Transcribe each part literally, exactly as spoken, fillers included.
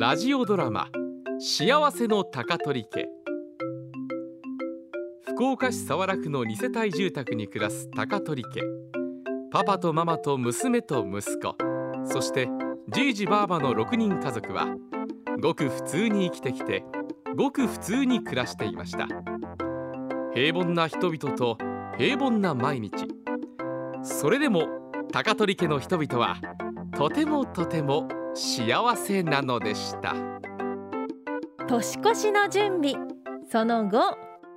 ラジオドラマ幸せの高取家。福岡市早良区のに世帯住宅に暮らす高取家。パパとママと娘と息子、そしてじいじばあばのろくにん家族はごく普通に生きてきて、ごく普通に暮らしていました。平凡な人々と平凡な毎日。それでも高取家の人々はとてもとても幸せなのでした。 年越しの準備その後。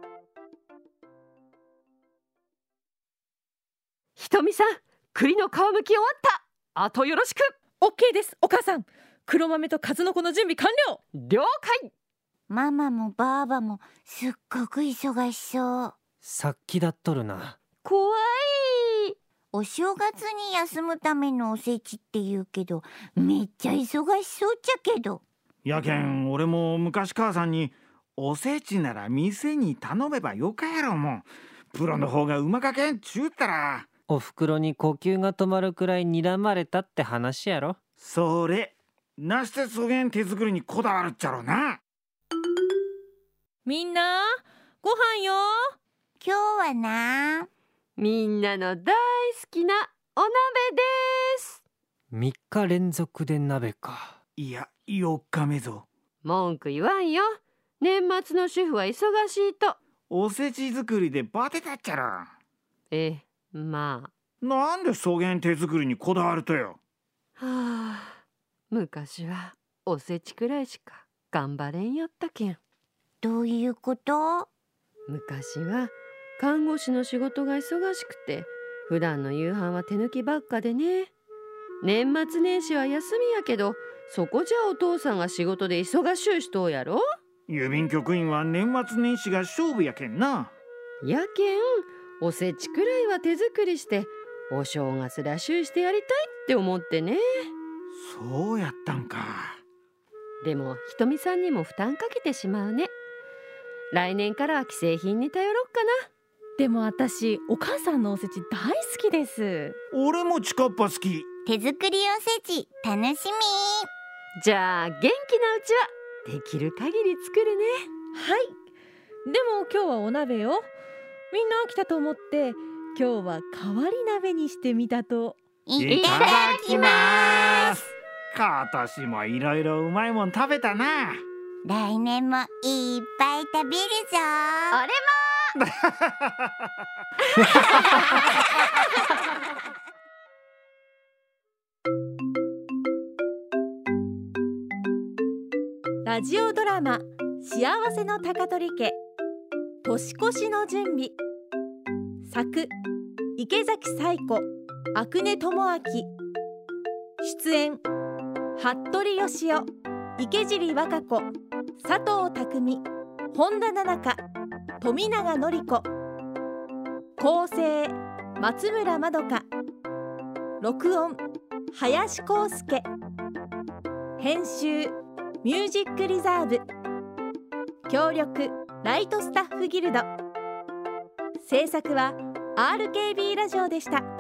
ひとみさん、栗の皮むき終わった。あとよろしく。 OK です。お母さん、黒豆と数の子の準備完了。 了解。 ママもばあばもすっごく忙しそう。 さっきだっとるな。 怖い。 お正月に休むためのおせちって言うけど、めっちゃ忙しそうじゃけど。 やけん俺も昔母さんにおせちなら店に頼めばよかやろもん。プロの方がうまかけんちゅうったら。 おふくろに呼吸が止まるくらい睨まれたって話やろ。 それなしてそげん手作りにこだわるっちゃろうな。 みんなご飯よ。 今日はな、 みんなの大好きなお鍋です。 みっか連続で鍋か。 いやよっかめぞ。 文句言わんよ。年末の主婦は忙しいと。 おせち作りでバテたっちゃろ。 ええ、まあ。 なんでそげん手作りにこだわるとよ。 はあ、昔はおせちくらいしか頑張れんやったけん。 どういうこと？ 昔は看護師の仕事が忙しくて、普段の夕飯は手抜きばっかでね。年末年始は休みやけど、そこじゃお父さんが仕事で忙しゅうしとうやろ。 郵便局員は年末年始が勝負やけんな。 やけんおせちくらいは手作りしてお正月らしゅうしてやりたいって思ってね。 そうやったんか。 でもひとみさんにも負担かけてしまうね。来年からは既製品に頼ろうかな。 でも私お母さんのおせち大好きです。 俺もちかっぱ好き。 手作りおせち楽しみ。 じゃあ元気なうちはできる限り作るね。 はい。でも今日はお鍋よ。みんな飽きたと思って今日は変わり鍋にしてみたと。 いただきます。 今年もいろいろうまいもん食べたな。 来年もいっぱい食べるぞ。 俺もラジオドラマ幸せの高取家年越しの準備。作池崎彩子、阿久根智明。出演服部義雄、池尻和歌子、佐藤匠、本田奈々香、富永典子。構成松村まどか。録音林康介。編集ミュージックリザーブ。協力ライトスタッフギルド。制作は アールケービー ラジオでした。